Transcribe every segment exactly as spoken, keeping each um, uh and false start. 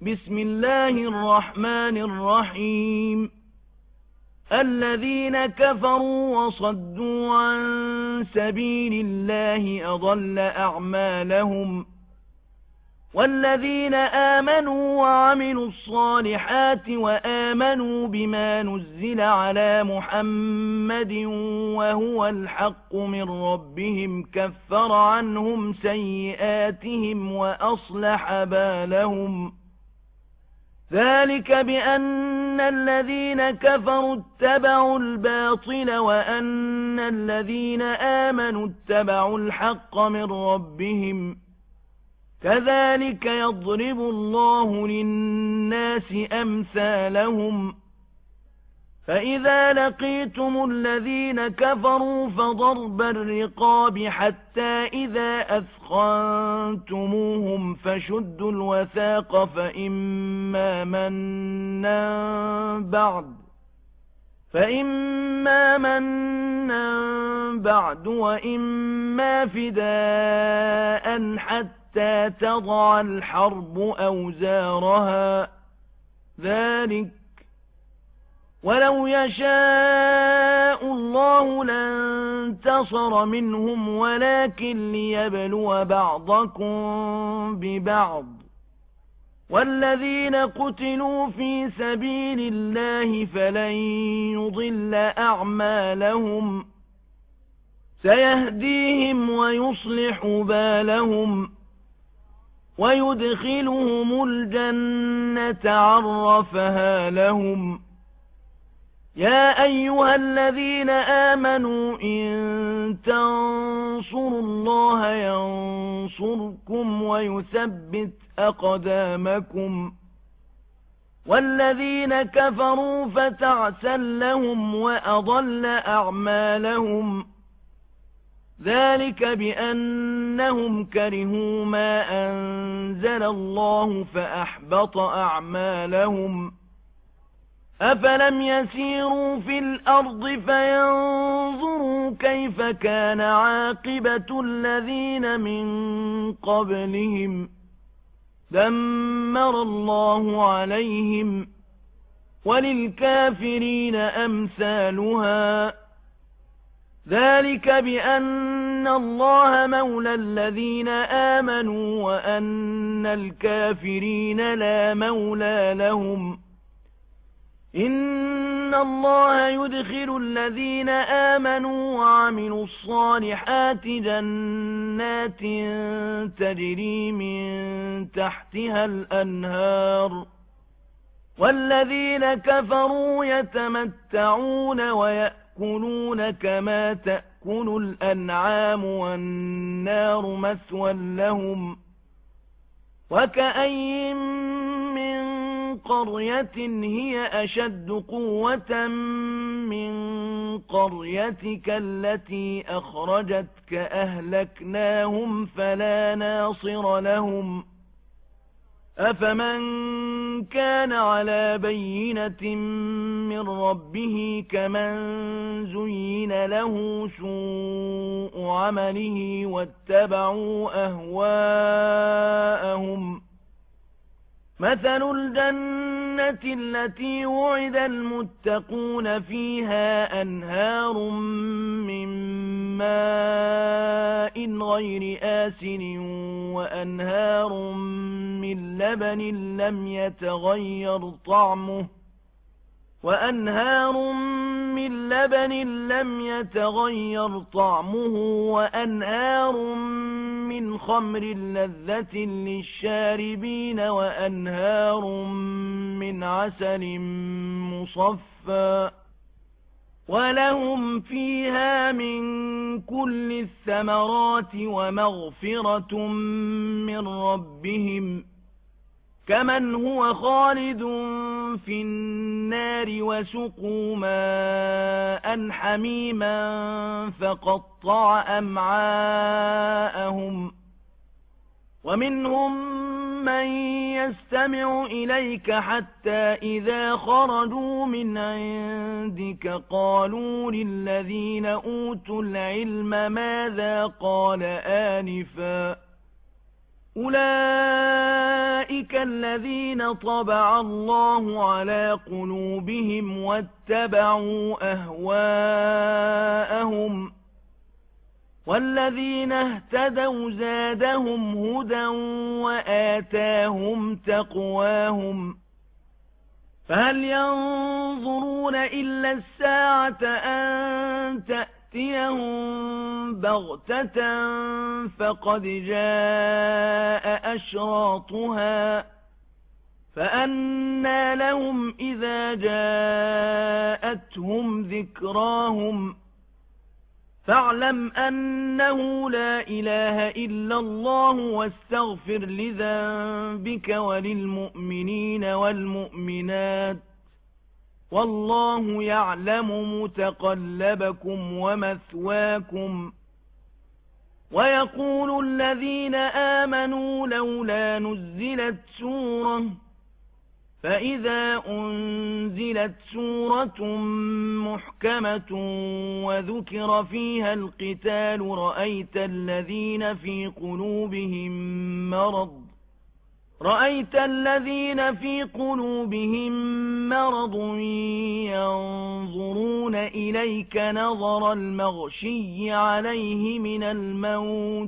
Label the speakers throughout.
Speaker 1: بسم الله الرحمن الرحيم الذين كفروا وصدوا عن سبيل الله أضل أعمالهم والذين آمنوا وعملوا الصالحات وآمنوا بما نزل على محمد وهو الحق من ربهم كفر عنهم سيئاتهم وأصلح بالهم ذلك بأن الذين كفروا اتبعوا الباطل وأن الذين آمنوا اتبعوا الحق من ربهم كذلك يضرب الله للناس أمثالهم فإذا لقيتم الذين كفروا فضرب الرقاب حتى إذا أثخنتموهم فشدوا الوثاق فإما منا بعد فإما منا بعد وإما فداء حتى تضع الحرب أوزارها ذلك ولو يشاء الله لانتصر منهم ولكن ليبلو بعضكم ببعض والذين قتلوا في سبيل الله فلن يضل أعمالهم سيهديهم ويصلح بالهم ويدخلهم الجنة عرفها لهم يا أيها الذين آمنوا إن تنصروا الله ينصركم ويثبت أقدامكم والذين كفروا فتعسا لهم وأضل أعمالهم ذلك بأنهم كرهوا ما أنزل الله فأحبط أعمالهم أفلم يسيروا في الأرض فينظروا كيف كان عاقبة الذين من قبلهم دمر الله عليهم وللكافرين أمثالها ذلك بأن الله مولى الذين آمنوا وأن الكافرين لا مولى لهم إن الله يدخل الذين آمنوا وعملوا الصالحات جنات تجري من تحتها الأنهار والذين كفروا يتمتعون ويأكلون كما تأكل الأنعام والنار مثوى لهم وكأين من قرية هي أشد قوة من قريتك التي أخرجتك أهلكناهم فلا ناصر لهم أفمن كان على بينة من ربه كمن زين له سوء عمله واتبعوا أهواءهم مثل الجنة التي وعد المتقون فيها أنهار من ماء غير آسن وأنهار من لبن لم يتغير طعمه وأنهار من لبن لم يتغير طعمه وأنهار من خمر لذة للشاربين وأنهار من عسل مصفى ولهم فيها من كل الثمرات ومغفرة من ربهم كمن هو خالد في النار وسقوا ماء حميما فقطع أمعاءهم ومنهم من يستمع إليك حتى إذا خرجوا من عندك قالوا للذين أوتوا العلم ماذا قال آنفا أولئك الذين طبع الله على قلوبهم واتبعوا أهواءهم والذين اهتدوا زادهم هدى وآتاهم تقواهم فهل ينظرون إلا الساعة أن تأتيهم بغتة فقد جاء أشراطها فأنى لهم إذا جاءتهم ذكراهم فاعلم أنه لا إله إلا الله واستغفر لذنبك وللمؤمنين والمؤمنات والله يعلم متقلبكم ومثواكم ويقول الذين آمنوا لولا نزلت سورة فإذا أنزلت سورة محكمة وذكر فيها القتال رأيت الذين في قلوبهم مرض رأيت الذين في قلوبهم مرض ينظرون إليك نظر المغشي عليه من الموت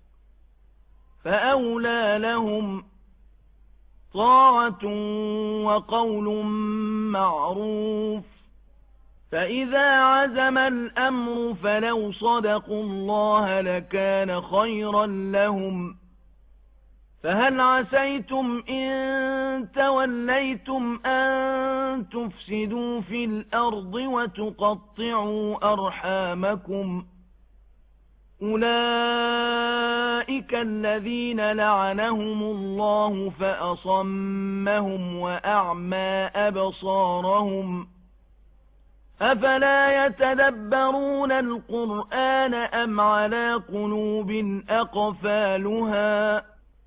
Speaker 1: فأولى لهم طاعة وقول معروف فإذا عزم الأمر فلو صدقوا الله لكان خيرا لهم فهل عسيتم إن توليتم أن تفسدوا في الأرض وتقطعوا أرحامكم أولئك الذين لعنهم الله فأصمهم وأعمى أبصارهم أفلا يتدبرون القرآن أم على قلوب أقفالها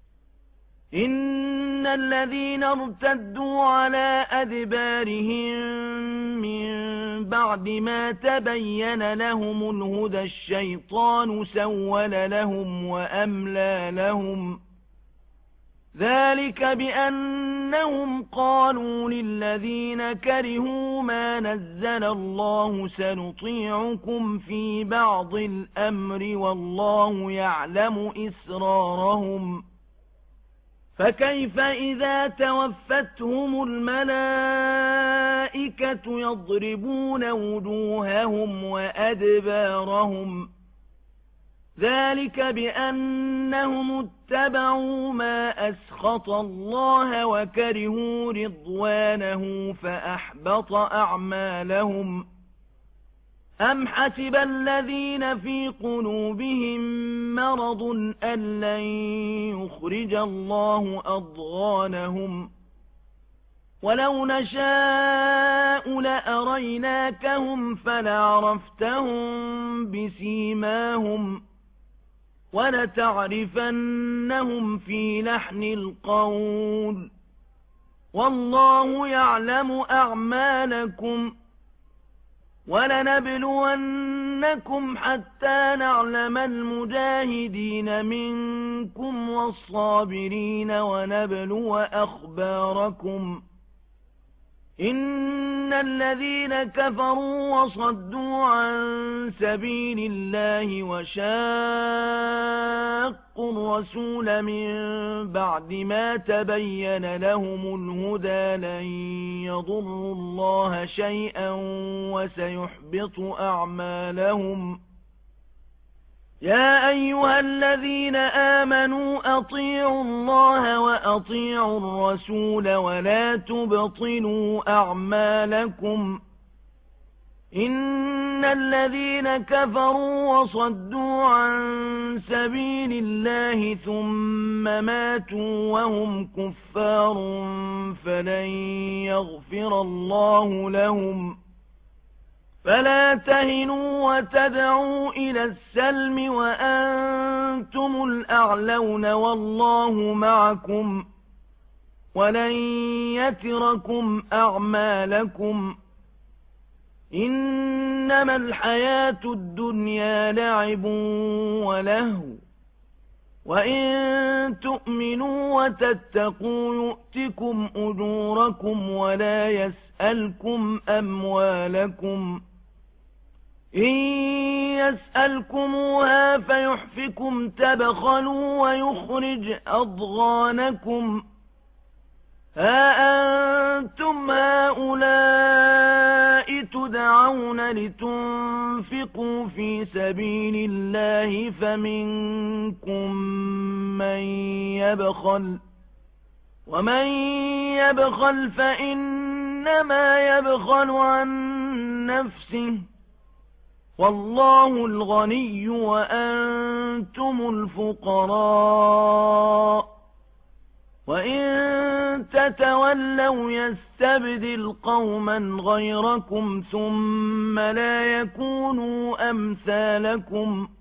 Speaker 1: إن الذين ارتدوا على أدبارهم من بعد ما تبين لهم الهدى الشيطان سول لهم وأملى لهم ذلك بأنهم قالوا للذين كرهوا ما نزل الله سنطيعكم في بعض الأمر والله يعلم إسرارهم فكيف إذا توفتهم الملائكة يضربون وجوههم وأدبارهم ذلك بأنهم اتبعوا ما أسخط الله وكرهوا رضوانه فأحبط أعمالهم أم حسب الذين في قلوبهم مرض أن لن يخرج الله أضغانهم ولو نشاء لأريناكهم فلعرفتهم بسيماهم ولتعرفنهم في لحن القول والله يعلم أعمالكم ولنبلونكم حتى نعلم المجاهدين منكم والصابرين ونبلو أخباركم إن الذين كفروا وصدوا عن سبيل الله وشاقوا الرسول من بعد ما تبين لهم الهدى لن يضروا الله شيئا وسيحبط أعمالهم يا أيها الذين آمنوا أطيعوا الله وأطيعوا الرسول ولا تبطلوا أعمالكم إن الذين كفروا وصدوا عن سبيل الله ثم ماتوا وهم كفار فلن يغفر الله لهم فلا تهنوا وتدعوا إلى السلم وأنتم الأعلون والله معكم ولن يتركم أعمالكم إنما الحياة الدنيا لعب ولهو وإن تؤمنوا وتتقوا يؤتكم أجوركم ولا يسألكم أموالكم إن يسألكموها فيحفكم تبخلوا ويخرج أضغانكم ها أنتم هؤلاء تدعون لتنفقوا في سبيل الله فمنكم من يبخل ومن يبخل فإنما يبخل عن نفسه والله الغني وأنتم الفقراء وإن تتولوا يستبدل قوما غيركم ثم لا يكونوا أمثالكم